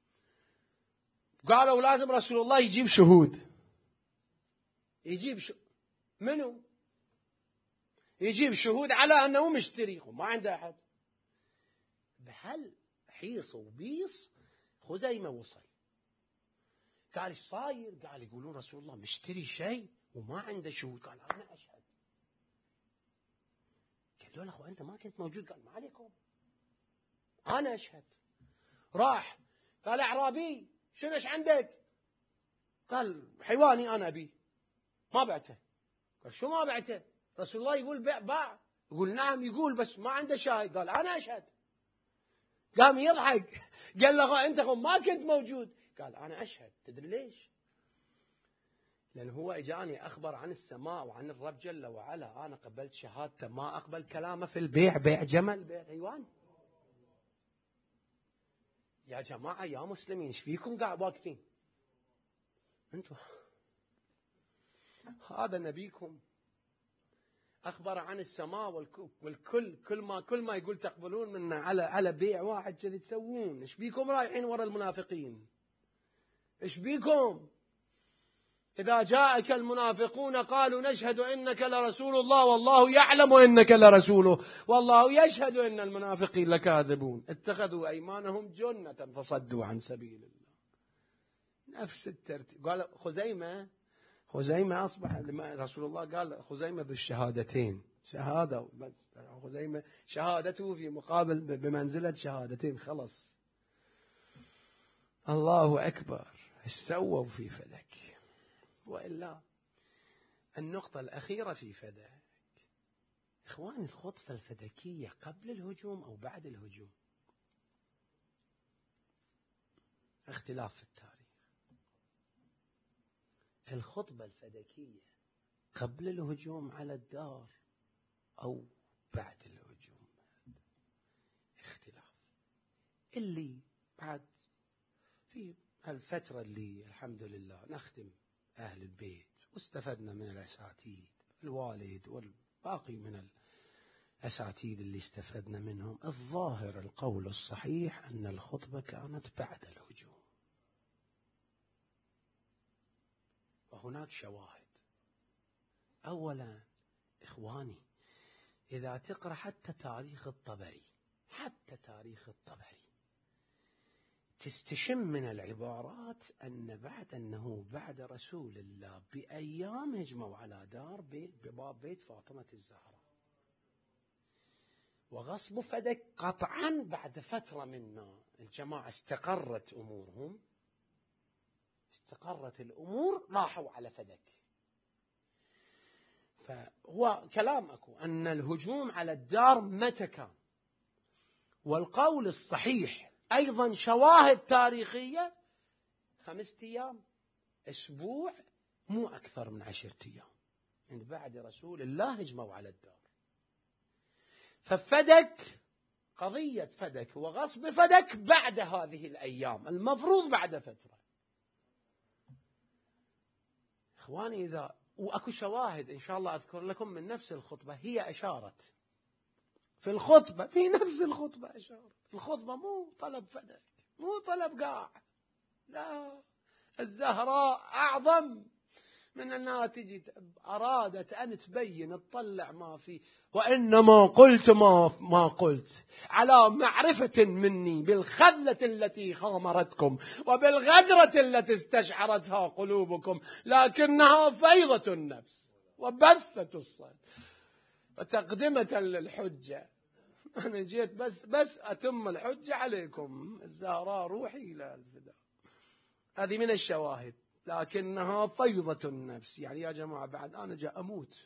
قالوا لازم رسول الله يجيب شهود. يجيب ش... منو؟ يجيب شهود على أنه مشتري. ما عنده أحد. بهل حيص وبيص خزيمة وصل. قال ايش صاير؟ قال يقولون رسول الله مشتري شيء وما عنده شهود. قال أنا أشهد. قال له لا أخو أنت ما كنت موجود. قال ما عليكم أنا أشهد. راح قال أعرابي شنو ايش عندك؟ قال حيواني أنا أبي ما بعته. قال شو ما بعته؟ رسول الله يقول باع باع. يقول نعم يقول بس ما عنده شاهد. قال أنا أشهد. قام يضحك. قال له أنت ما كنت موجود. قال أنا أشهد. تدري ليش؟ لأن هو إجاني أخبر عن السماء وعن الرب جل وعلا. أنا قبلت شهادته ما أقبل كلامه في البيع. بيع جمل بيع حيوان. يا جماعة يا مسلمين ايش فيكم قاعد واقفين أنتم؟ هذا نبيكم أخبر عن السماء والكل. كل ما كل ما يقول تقبلون منا على على بيع واحد كذي تسوون. ايش بيكم رايحين ورا المنافقين؟ ايش بيكم؟ إذا جاءك المنافقون قالوا نشهد إنك لرسول الله والله يعلم إنك لرسوله والله يشهد إن المنافقين لكاذبون اتخذوا أيمانهم جنة فصدوا عن سبيل الله. نفس الترتيب. قال خزيمة خزيمة أصبح رسول الله قال خزيمة ذو الشهادتين. شهادة خزيمة شهادته في مقابل بمنزلة شهادتين. خلص. الله أكبر. ايش سووا في فدك؟ وإلا النقطة الأخيرة في فدك إخوان الخطبة الفدكية قبل الهجوم أو بعد الهجوم اختلاف في التاريخ. الخطبة الفدكية قبل الهجوم على الدار أو بعد الهجوم اختلاف. اللي بعد في هالفترة اللي الحمد لله نخدم أهل البيت واستفدنا من الأساتيد الوالد والباقي من الأساتيد اللي استفدنا منهم. الظاهر القول الصحيح أن الخطبة كانت بعد الهجوم. وهناك شواهد. أولا إخواني إذا تقرأ حتى تاريخ الطبري حتى تاريخ الطبري تستشم من العبارات أن بعد أنه بعد رسول الله بأيام هجموا على دار بيت بباب بيت فاطمة الزهراء وغصبوا فدك قطعا. بعد فترة من ما الجماعة استقرت أمورهم استقرت الأمور راحوا على فدك. فهو كلام أكو أن الهجوم على الدار متى كان. والقول الصحيح أيضا شواهد تاريخية خمسة أيام أسبوع مو أكثر من عشرة أيام من بعد رسول الله هجموا على الدار. ففدك قضية فدك وغصب فدك بعد هذه الأيام المفروض بعد فترة. إخواني إذا وأكو شواهد إن شاء الله أذكر لكم من نفس الخطبة. هي أشارت في الخطبة في نفس الخطبة أشارت. الخطبة مو طلب فدك مو طلب قاع. لا الزهراء أعظم من أنها تجي أرادت أن تبين تطلع ما في. وإنما قلت ما, ما قلت على معرفة مني بالخذلة التي خامرتكم وبالغدرة التي استشعرتها قلوبكم لكنها فيضة النفس وبثة الصدر وتقدمة للحجة. أنا جيت بس بس أتم الحجة عليكم. الزهراء روحي إلى الفداء. هذه من الشواهد، لكنها فيضة النفس. يعني يا جماعة بعد أنا جاء أموت،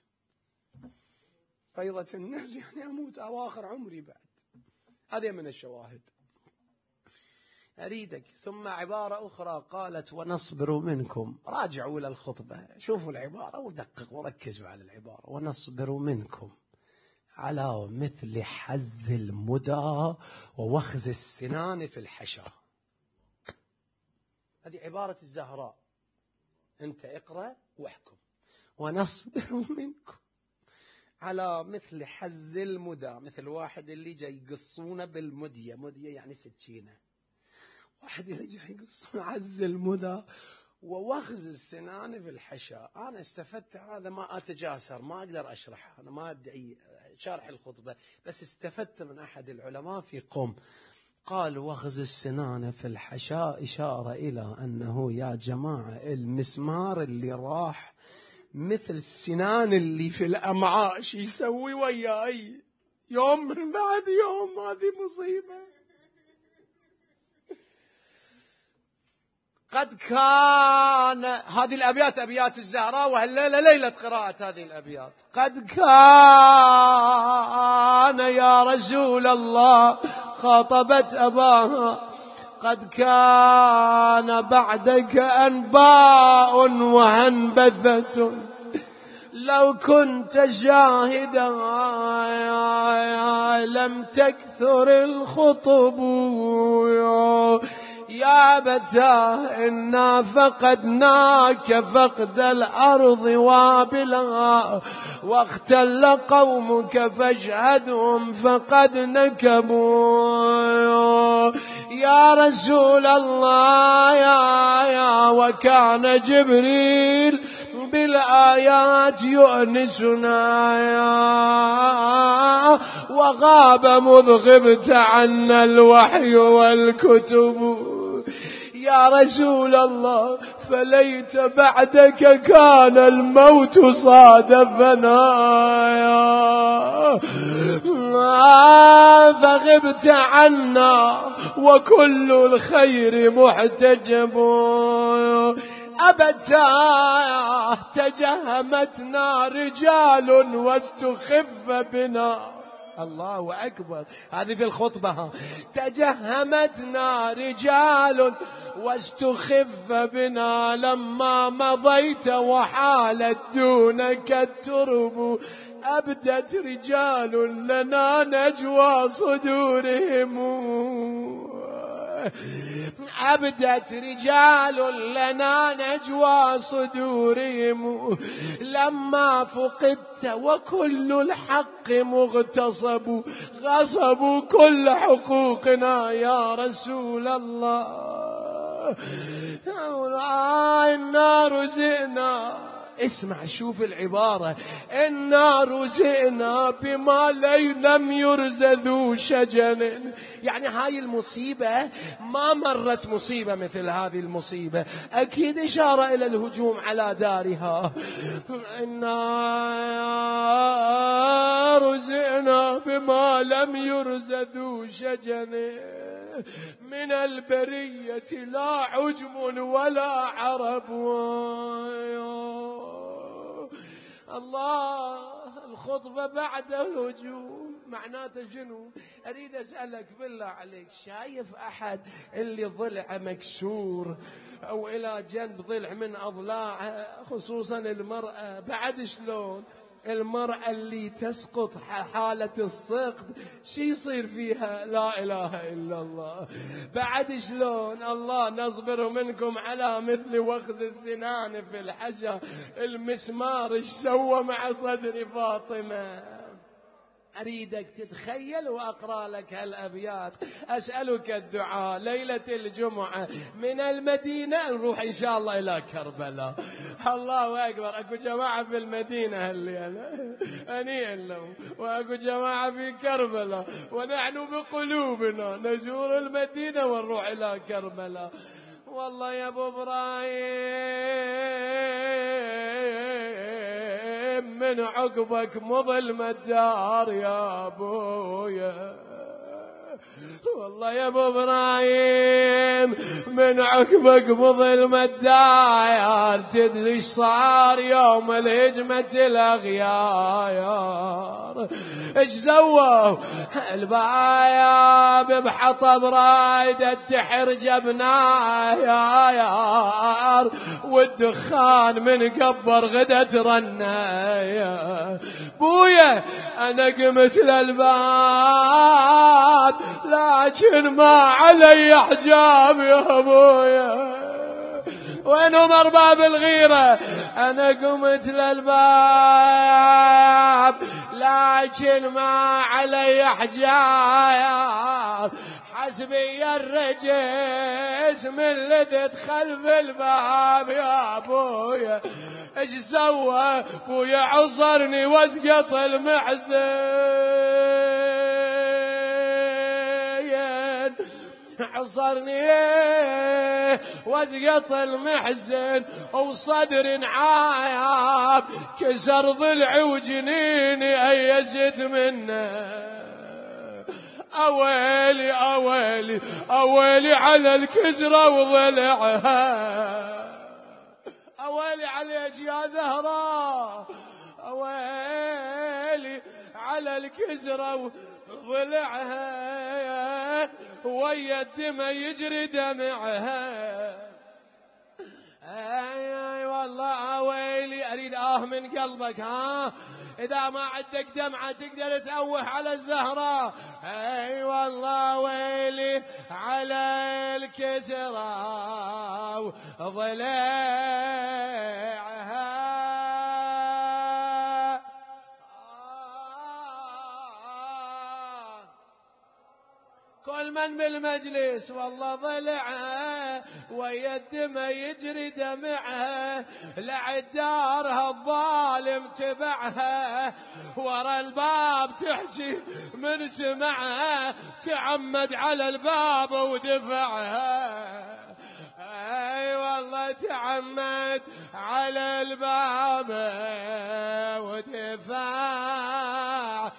فيضة النفس يعني أموت أواخر عمري بعد. هذه من الشواهد. أريدك. ثم عبارة أخرى قالت ونصبر منكم. راجعوا إلى الخطبة، شوفوا العبارة ودققوا وركزوا على العبارة. ونصبر منكم على مثل حز المدى ووخز السنان في الحشا. هذه عبارة الزهراء. أنت اقرأ واحكم. ونصبر منكم على مثل حز المدى، مثل واحد اللي جاي يقصونه بالمدية. مدية يعني سكينة. واحد اللي جاي يقصون عز المدى ووخز السنان في الحشا. أنا استفدت هذا، ما أتجاسر، ما أقدر أشرح، أنا ما أدعي شرح الخطبة، بس استفدت من أحد العلماء في قم قال وخز السنان في الحشا، إشارة إلى أنه يا جماعة المسمار اللي راح مثل السنان اللي في الأمعاء شي يسوي وياي يوم من بعد يوم. هذه مصيبة. قد كان، هذه الأبيات أبيات الزهراء، وهالليلة ليلة قراءة هذه الأبيات. قد كان يا رسول الله، خاطبت أباها، قد كان بعدك أنباء وهنبثة، لو كنت شاهدا لم تكثر الخطب. يا أبتاه إنا فقدناك فقد الأرض وابلها، واختل قومك فاشهدهم فقد نكبوا. يا رسول الله يا يا وكان جبريل بالآيات يؤنسنا يا، وغاب مذ غبت عنا الوحي والكتب. يا رسول الله فليت بعدك كان الموت صادفنا يا، فغبت عنا وكل الخير محتجب. أبتاه تجهمتنا رجال واستخف بنا. الله أكبر. هذه في الخطبة. تجهمتنا رجال واستخف بنا، لما مضيت وحالت دونك الترب. أبدت رجال لنا نجوى صدورهم، أبدت رجال لنا نجوى صدورهم، لما فقدت وكل الحق مغتصب، غصبوا كل حقوقنا يا رسول الله. إنا رزقنا، اسمع شوف العبارة، إنا رزقنا بما لم يرز ذو شجن. يعني هاي المصيبة ما مرت مصيبة مثل هذه المصيبة، أكيد إشارة إلى الهجوم على دارها. إنا رزقنا بما لم يرز ذو شجن، من البرية لا عجم ولا عرب. الله. الخطبة بعد الهجوم معناته شنو؟ أريد أسألك بالله عليك، شايف أحد اللي ضلع مكسور أو إلى جنب ضلع من أضلاعها، خصوصا المرأة، بعد شلون المرأة اللي تسقط حالة السقط شي يصير فيها؟ لا إله إلا الله. بعد شلون؟ الله نصبر منكم على مثل وخز السنان في الحشا. المسمار ايش سوى مع صدر فاطمة؟ أريدك تتخيل وأقرأ لك هالأبيات. أسألك الدعاء ليلة الجمعة من المدينة نروح إن شاء الله إلى كربلاء. الله أكبر. أكو جماعة في المدينة الليلة هنيئا لهم، وأكو جماعة في كربلاء، ونحن بقلوبنا نزور المدينة ونروح إلى كربلاء. والله يا أبو إبراهيم من عقبك مظلم الدار يا ابويا. والله يا ابو ابراهيم من عقبك مظلم الدار، تدري ايش صار يوم الهجمة الاغيار؟ ايش سووا الباياب بحطب رايد الدحر جبناه يا يار، والدخان من قبر غدت رنايا. بويا انا قمت للباب لكن ما علي حجاب يا ابويا. وينهم ارباب الغيرة؟ انا قمت للباب لكن ما علي حجاب، حسبي الرجس من لدت خلف الباب يا ابويا. ايش سوى بويا؟ عصرني واسقط المحزن، عصرني واسقط المحزن وصدر عايب، كسر ضلعي وجنيني ايست منه. اويلي اويلي اويلي على الكسرة وضلعها، اويلي عليك يا زهراء، اويلي على الكسرة وضلعها، ويا الدمى يجري دمعها. اي اي والله ويلي، اريد اه من قلبك. ها اذا ما عندك دمعه تقدر تأوه على الزهراء. اي والله ويلي على الكسرى وضلعها. كل من بالمجلس والله ضلعها، ويا الدمى يجري دمعها، لعد دارها الظالم تبعها، ورا الباب تحكي من سمعها، تعمد على الباب ودفعها. اي والله تعمد على الباب ودفعها.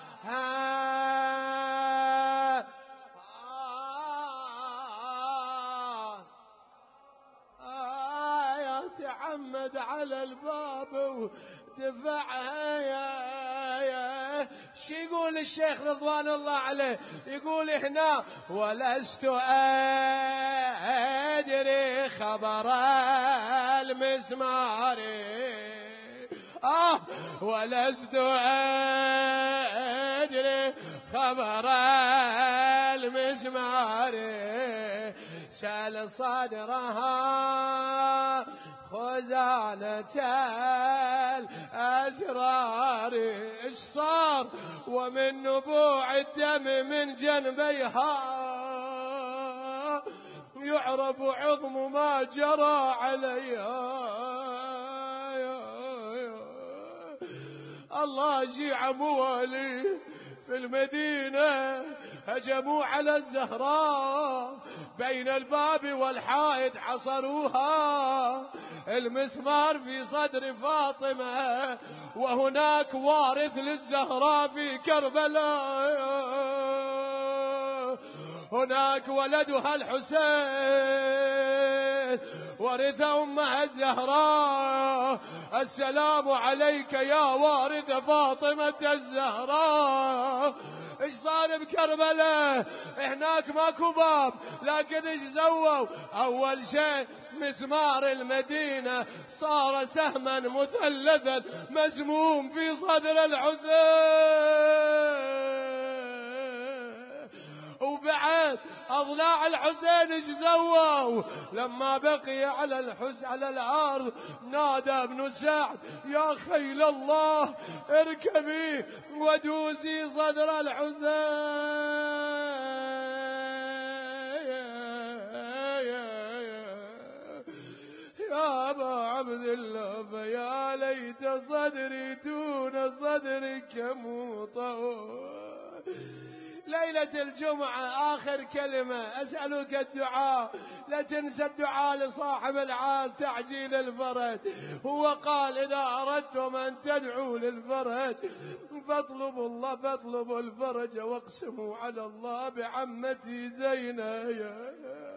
تعمد على الباب ودفعها. يا يا شي يقول الشيخ رضوان الله عليه؟ يقول هنا ولست أدري خبر المسمار، آه ولست أدري خبر المسمار، سال صدرها خزانة الأسرار. إيش صار ومن نبوع الدم من جنبيها، يعرف عظم ما جرى عليها. الله جيع موالي في المدينة هجموا على الزهراء، بين الباب والحائط حصروها، المسمار في صدر فاطمة، وهناك وارث للزهراء في كربلاء، هناك ولدها الحسين ورث أمها الزهراء. السلام عليك يا وارث فاطمة الزهراء. ايش صار بكربلاء؟ هناك ماكو باب، لكن ايش سووا؟ اول شيء مسمار المدينة صار سهما مثلثا مسموم في صدر الحسين. وبعد أضلاع الحسين ايش سووا؟ لما بقي على الحس على الأرض نادى ابن سعد يا خيل الله اركبي ودوسي صدر الحسين. يا أبا عبد الله فيا ليت صدري دون صدرك مطول. ليلة الجمعة آخر كلمة أسألك الدعاء، لا تنسى الدعاء لصاحب العاد تعجيل الفرج. هو قال إذا أردتم أن تدعوا للفرج فاطلبوا الله فاطلبوا الفرج واقسموا على الله بعمتي زينب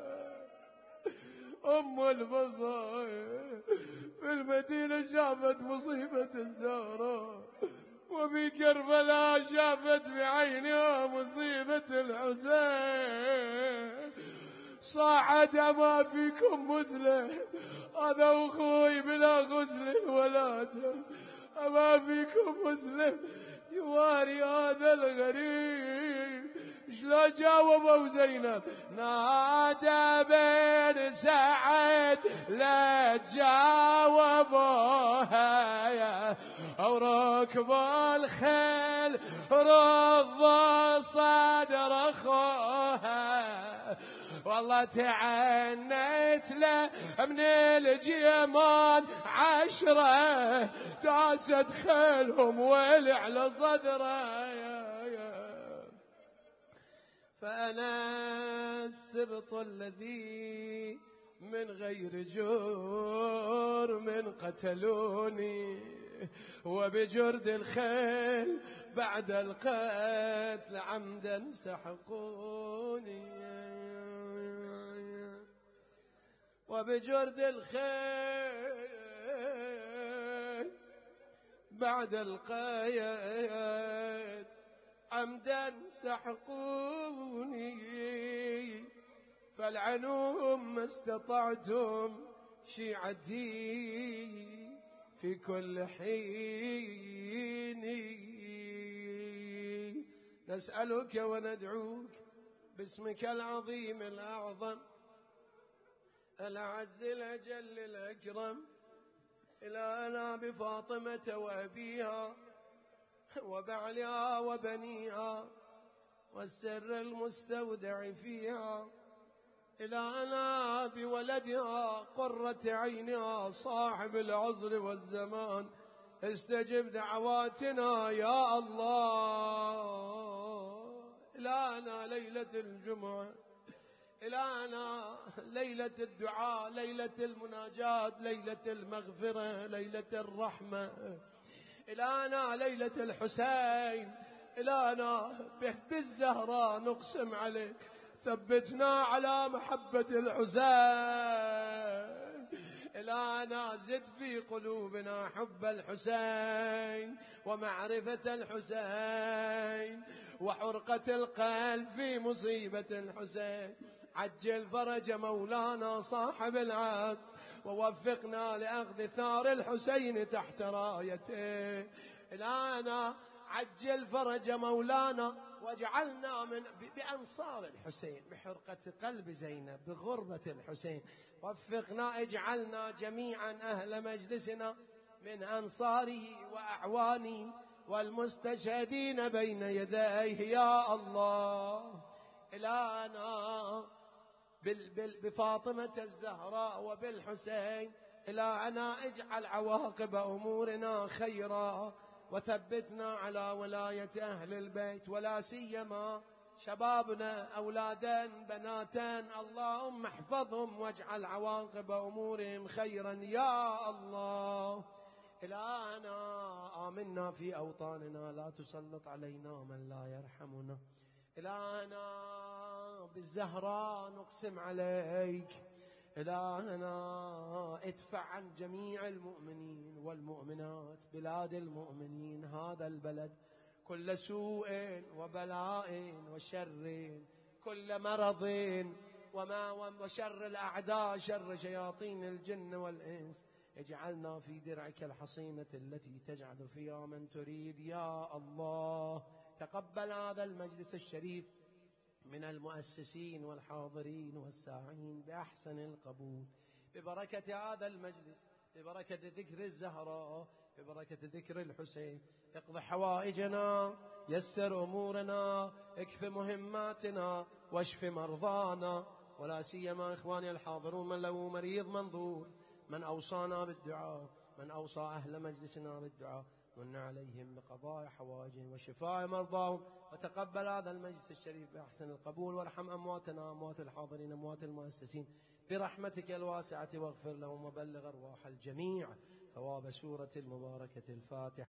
أم البصائر في المدينة شافت مصيبة الزهراء، وفي كربلاء شافت بعينها مصيبة الحسين. صاحت أما فيكم مسلم، هذا أخوي بلا غسل ولاده، أما فيكم مسلم يواري هذا الغريب. شلون جاوبوا زينب؟ نادى بن سعد لا تجاوبوها أو ركب الخيل رض صدر أخوها. والله تعنت له من الجيمان عشرة داست خيلهم ويل على صدره. يا يا فأنا السبط الذي من غير جرم قتلوني، وبجرد الخيل بعد القتل عمدا سحقوني، وبجرد الخيل بعد القتل عمدا سحقوني. فالعنوم ما استطعتم شيعتي في كل حين. نسألك وندعوك باسمك العظيم الأعظم الأعز الأجل الأكرم، إلهنا بفاطمة وأبيها وبعلها وبنيها والسر المستودع فيها، إلهنا بولدها قرة عينها صاحب العصر والزمان، استجب دعواتنا يا الله. إلهنا ليلة الجمعة، إلهنا ليلة الدعاء، ليلة المناجاة، ليلة المغفرة، ليلة الرحمة، إلهنا ليلة الحسين، إلهنا بالزهراء نقسم عليك ثبتنا على محبة الحسين. إلهنا زد في قلوبنا حب الحسين ومعرفة الحسين وحرقة القلب في مصيبة الحسين. عجل فرج مولانا صاحب العز، ووفقنا لأخذ ثار الحسين تحت رايته. إلهنا عجل فرج مولانا واجعلنا من بأنصار الحسين، بحرقة قلب زينب، بغربة الحسين. وفقنا اجعلنا جميعا أهل مجلسنا من أنصاره وأعوانه والمستشهدين بين يديه يا الله. إلهنا بفاطمة الزهراء وبالحسين، إلهنا اجعل عواقب أمورنا خيرا، وثبتنا على ولاية أهل البيت، ولا سيما شبابنا أولادا بناتان، اللهم احفظهم واجعل عواقب أمورهم خيرا يا الله. إلهنا آمنا في أوطاننا، لا تسلط علينا من لا يرحمنا. إلهنا بالزهراء نقسم عليك، إلهنا ادفع عن جميع المؤمنين والمؤمنات بلاد المؤمنين هذا البلد كل سوء وبلاء وشر، كل مرض وما وشر الأعداء، شر شياطين الجن والإنس. اجعلنا في درعك الحصينة التي تجعل فيها من تريد يا الله. تقبل هذا المجلس الشريف من المؤسسين والحاضرين والساعين بأحسن القبول، ببركة هذا المجلس، ببركة ذكر الزهراء، ببركة ذكر الحسين. اقض حوائجنا، يسر أمورنا، اكف مهماتنا، واشف مرضانا، ولا سيما إخواني الحاضرون من له مريض منظور، من أوصانا بالدعاء، من أوصى أهل مجلسنا بالدعاء. من عليهم بقضاء حوائجهم وشفاء مرضاهم، وتقبل هذا المجلس الشريف بأحسن القبول، وارحم أمواتنا أموات الحاضرين أموات المؤسسين برحمتك الواسعة، واغفر لهم وبلغ أرواح الجميع ثواب سورة المباركة الفاتحة.